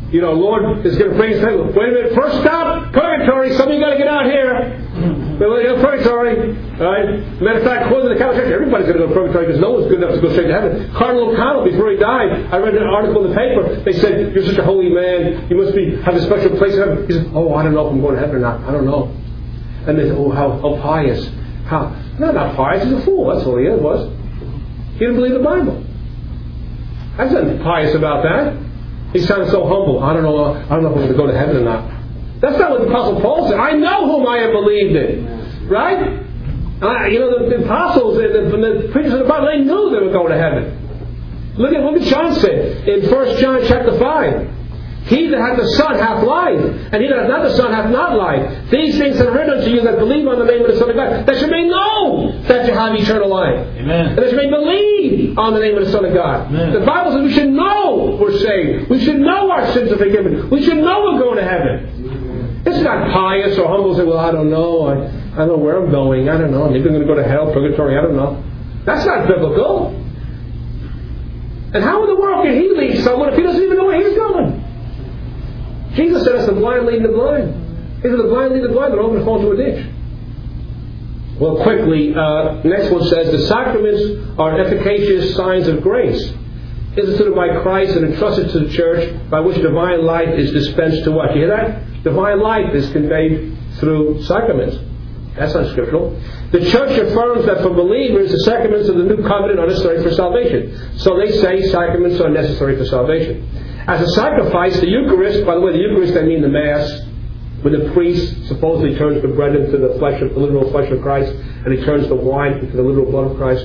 Lord is going to bring us to heaven. Wait a minute, first stop, purgatory. Some of you got to get out here. Purgatory. Right? Matter of fact, according to the Catholic Church, everybody's going to go to purgatory because no one's good enough to go straight to heaven. Cardinal O'Connell, before he died, I read an article in the paper. They said, "You're such a holy man. You must have a special place in heaven." He said, "Oh, I don't know if I'm going to heaven or not. I don't know." And they said, "Oh, how pious. How?" No, not pious. He's a fool. That's all he was. He didn't believe the Bible. There's nothing pious about that. He sounded so humble. I don't know if I'm going to go to heaven or not. That's not what the Apostle Paul said. I know whom I have believed in. Right? The apostles and the preachers of the Bible, they knew they were going to heaven. Look at what John said in 1 John chapter 5. He that hath the Son hath life, and he that hath not the Son hath not life. These things are written unto you that believe on the name of the Son of God, that you may know that you have eternal life. Amen. And that you may believe on the name of the Son of God. Amen. The Bible says we should know we're saved. We should know our sins are forgiven. We should know we're going to heaven. It's not pious or humble to say, well, I don't know. I don't know where I'm going. I don't know. Maybe I'm going to go to hell, purgatory. I don't know. That's not biblical. And how in the world can he lead someone if he doesn't even know where he's going? Jesus said, "It's the blind leading the blind." He said, "The blind lead the blind, they're all going to fall into a ditch." Well, quickly, next one says, the sacraments are efficacious signs of grace, instituted by Christ and entrusted to the church, by which divine life is dispensed to what? You hear that? Divine life is conveyed through sacraments. That's unscriptural. The church affirms that for believers, the sacraments of the new covenant are necessary for salvation. So they say sacraments are necessary for salvation. As a sacrifice, the Eucharist, by the way, the Eucharist, I mean the Mass, when the priest supposedly turns the bread into the literal flesh of Christ, and he turns the wine into the literal blood of Christ.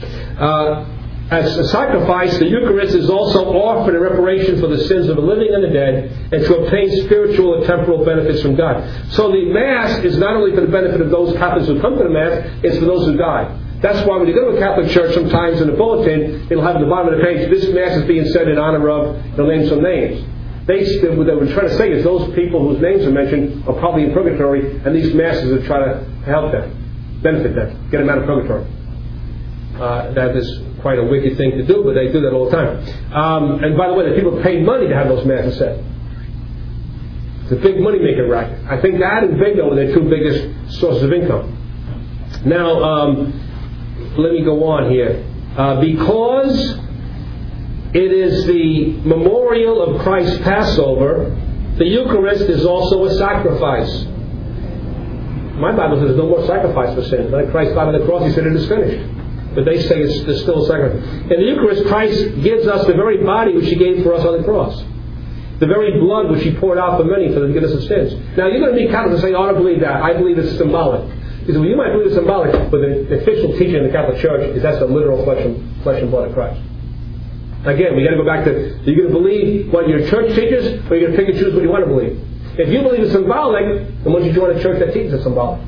As a sacrifice, the Eucharist is also offered in reparation for the sins of the living and the dead, and to obtain spiritual and temporal benefits from God. So the Mass is not only for the benefit of those Catholics who come to the Mass, it's for those who die. That's why when you go to a Catholic church, sometimes in the bulletin, it'll have at the bottom of the page, this Mass is being said in honor of, they'll name some names. What they were trying to say is those people whose names are mentioned are probably in purgatory, and these Masses are trying to help them, benefit them, get them out of purgatory. That is quite a wicked thing to do, but they do that all the time. And by the way, the people paid money to have those Masses said. It's a big money-making racket. I think that and bingo are their two biggest sources of income. Now, let me go on here. Because it is the memorial of Christ's Passover, the Eucharist is also a sacrifice. My Bible says there's no more sacrifice for sin. When Christ died on the cross, he said it is finished. But they say it's still a sacrifice. In the Eucharist, Christ gives us the very body which he gave for us on the cross. The very blood which he poured out for many for the forgiveness of sins. Now, you're going to meet Catholics and say, oh, I don't believe that. I believe it's symbolic. He said, well, you might believe it's symbolic, but the official teaching in the Catholic Church is that's the literal flesh and blood of Christ. Again, we got to go back to, are you going to believe what your church teaches, or are you going to pick and choose what you want to believe? If you believe it's symbolic, then why don't you join a church that teaches it's symbolic?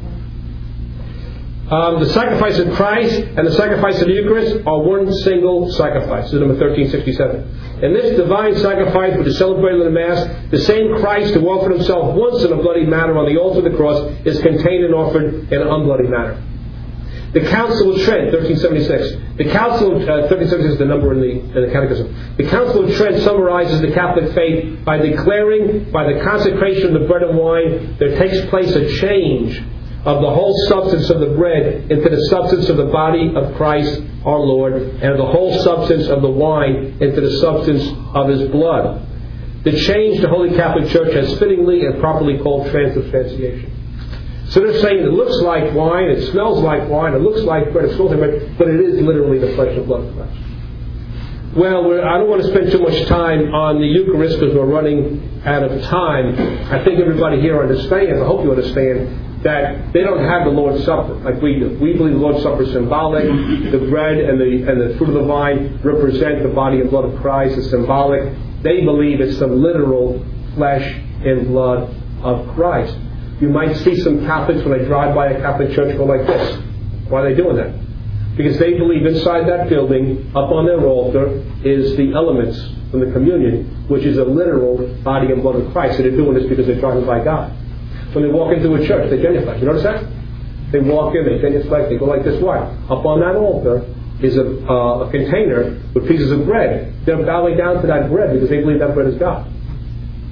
The sacrifice of Christ and the sacrifice of the Eucharist are one single sacrifice. This is number 1367. In this divine sacrifice, which is celebrated in the Mass, the same Christ who offered himself once in a bloody manner on the altar of the cross is contained and offered in an unbloody manner. The Council of Trent, 1376. The Council of 1376 is the number in the Catechism. The Council of Trent summarizes the Catholic faith by declaring, by the consecration of the bread and wine, there takes place a change of the whole substance of the bread into the substance of the body of Christ our Lord, and of the whole substance of the wine into the substance of his blood. The change the Holy Catholic Church has fittingly and properly called transubstantiation. So they're saying it looks like wine, it smells like wine, it looks like bread, it smells like bread, but it is literally the flesh and blood of Christ. Well, I don't want to spend too much time on the Eucharist because we're running out of time. I think everybody here understands, I hope you understand, that they don't have the Lord's Supper like we do. We believe the Lord's Supper is symbolic. The bread and the fruit of the vine represent the body and blood of Christ. It's symbolic. They believe it's the literal flesh and blood of Christ. You might see some Catholics when they drive by a Catholic church go like this. Why are they doing that? Because they believe inside that building, up on their altar, is the elements from the communion, which is a literal body and blood of Christ. So they're doing this because they're driving by God. When they walk into a church, they genuflect. You notice that? They walk in, they genuflect, they go like this. Why? Up on that altar is a container with pieces of bread. They're bowing down to that bread because they believe that bread is God.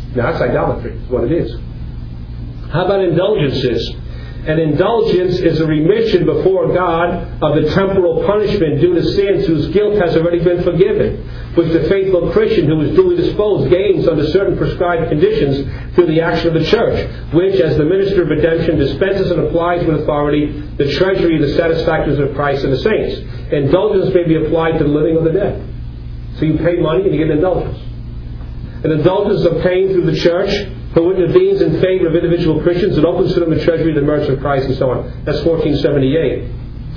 Now that's idolatry, is what it is. How about indulgences? An indulgence is a remission before God of the temporal punishment due to sins whose guilt has already been forgiven, which the faithful Christian who is duly disposed gains under certain prescribed conditions through the action of the church, which, as the minister of redemption, dispenses and applies with authority the treasury of the satisfactions of Christ and the saints. Indulgence may be applied to the living or the dead. So you pay money and you get an indulgence. An indulgence is obtained through the church, who intervenes in favor of individual Christians and opens to them the treasury of the mercy of Christ and so on. That's 1478.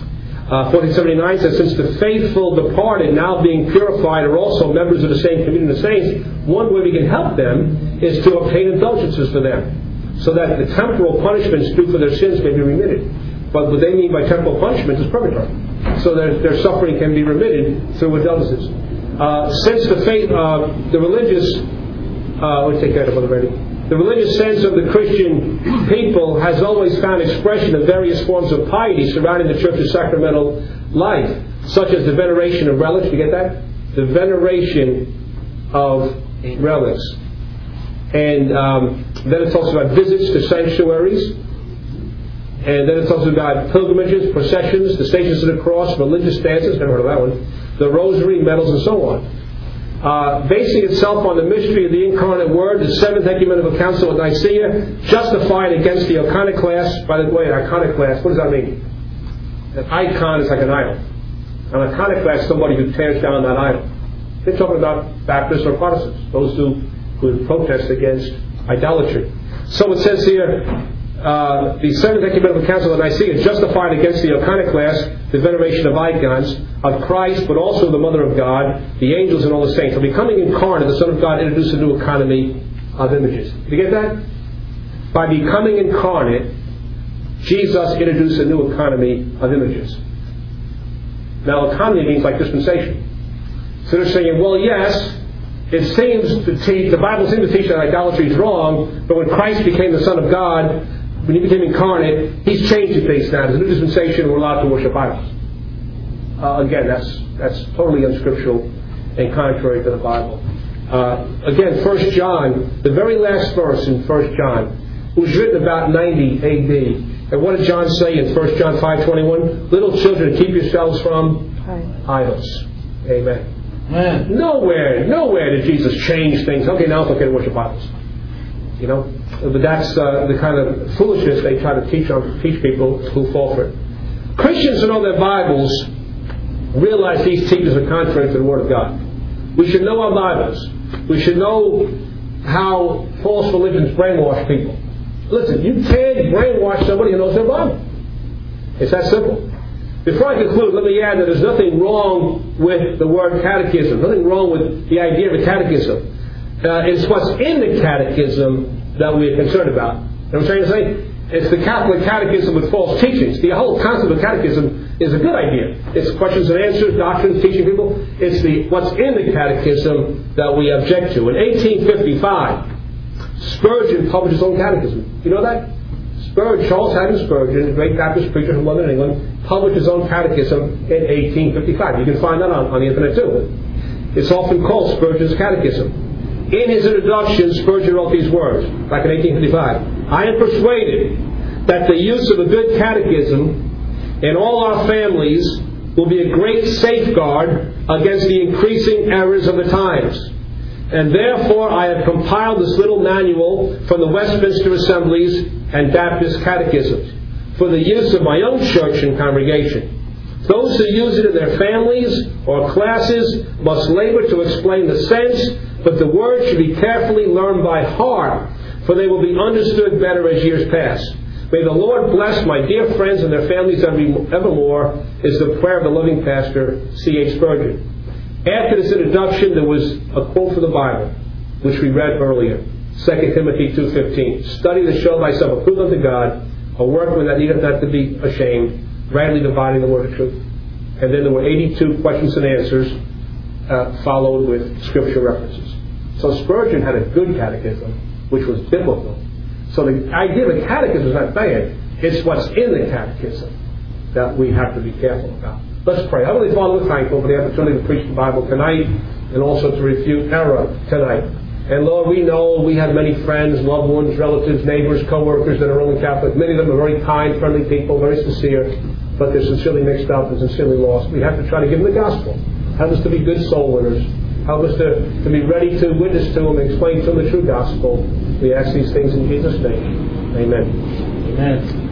1479 says, since the faithful departed, now being purified, are also members of the same community of the saints, one way we can help them is to obtain indulgences for them, so that the temporal punishments due for their sins may be remitted. But what they mean by temporal punishment is purgatory. So their suffering can be remitted through indulgences. Since the faith, the religious, let's take that up already. The religious sense of the Christian people has always found expression in various forms of piety surrounding the Church's sacramental life, such as the veneration of relics. You get that? The veneration of relics. And then it talks about visits to sanctuaries. And then it talks about pilgrimages, processions, the Stations of the Cross, religious dances, never heard of that one, the rosary, medals, and so on. Basing itself on the mystery of the incarnate Word, the Seventh Ecumenical Council at Nicaea justified against the iconoclasts. By the way, iconoclast, what does that mean? An icon is like an idol. An iconoclast is somebody who tears down that idol. They're talking about Baptists or Protestants, those who would protest against idolatry. So it says here, the Seventh Ecumenical Council of Nicaea justified against the iconoclasts the veneration of icons of Christ, but also the Mother of God, the angels, and all the saints. So becoming incarnate, the Son of God introduced a new economy of images. Did you get that? By becoming incarnate, Jesus introduced a new economy of images. Now, economy means like dispensation. So they're saying, well, yes, it seems to teach, the Bible seems to teach that idolatry is wrong, but when Christ became the Son of God, when He became incarnate, He's changed things now. There's a new dispensation, and we're allowed to worship idols. Again, that's totally unscriptural and contrary to the Bible. Again, 1 John, the very last verse in 1 John, was written about 90 A.D. And what did John say in 1 John 5:21? Little children, keep yourselves from idols. Amen. Amen. Nowhere did Jesus change things. Okay, now it's okay to worship idols. You know? But that's the kind of foolishness they try to teach people who fall for it. Christians who know their Bibles realize these teachings are contrary to the Word of God. We should know our Bibles. We should know how false religions brainwash people. Listen, you can't brainwash somebody who knows their Bible. It's that simple. Before I conclude, let me add that there's nothing wrong with the word catechism, nothing wrong with the idea of a catechism. It's what's in the catechism that we're concerned about. You know what I'm trying to say? It's the Catholic catechism with false teachings. The whole concept of catechism is a good idea. It's questions and answers, doctrines, teaching people. It's what's in the catechism that we object to. In 1855, Spurgeon published his own catechism. You know that? Charles Haddon Spurgeon, a great Baptist preacher from London, England, published his own catechism in 1855. You can find that on the internet too. It's often called Spurgeon's Catechism. In his introduction, Spurgeon wrote these words, back in 1855. I am persuaded that the use of a good catechism in all our families will be a great safeguard against the increasing errors of the times. And therefore I have compiled this little manual from the Westminster Assemblies and Baptist Catechisms for the use of my own church and congregation. Those who use it in their families or classes must labor to explain the sense, but the words should be carefully learned by heart, for they will be understood better as years pass. May the Lord bless my dear friends and their families evermore, is the prayer of the loving pastor, C.H. Spurgeon. After this introduction, there was a quote from the Bible, which we read earlier, 2 Timothy 2:15. Study to show thyself approved unto God, a workman that needeth not to be ashamed, rightly dividing the word of truth. And then there were 82 questions and answers followed with scripture references. So Spurgeon had a good catechism, which was biblical. So the idea of the catechism is not bad. It's what's in the catechism that we have to be careful about. Let's pray. Heavenly Father, we're thankful for the opportunity to preach the Bible tonight and also to refute error tonight. And Lord, we know we have many friends, loved ones, relatives, neighbors, co-workers that are Roman Catholic. Many of them are very kind, friendly people, very sincere, but they're sincerely mixed up and sincerely lost. We have to try to give them the gospel. Help us to be good soul winners. Help us to be ready to witness to them and explain to them the true gospel. We ask these things in Jesus' name. Amen. Amen.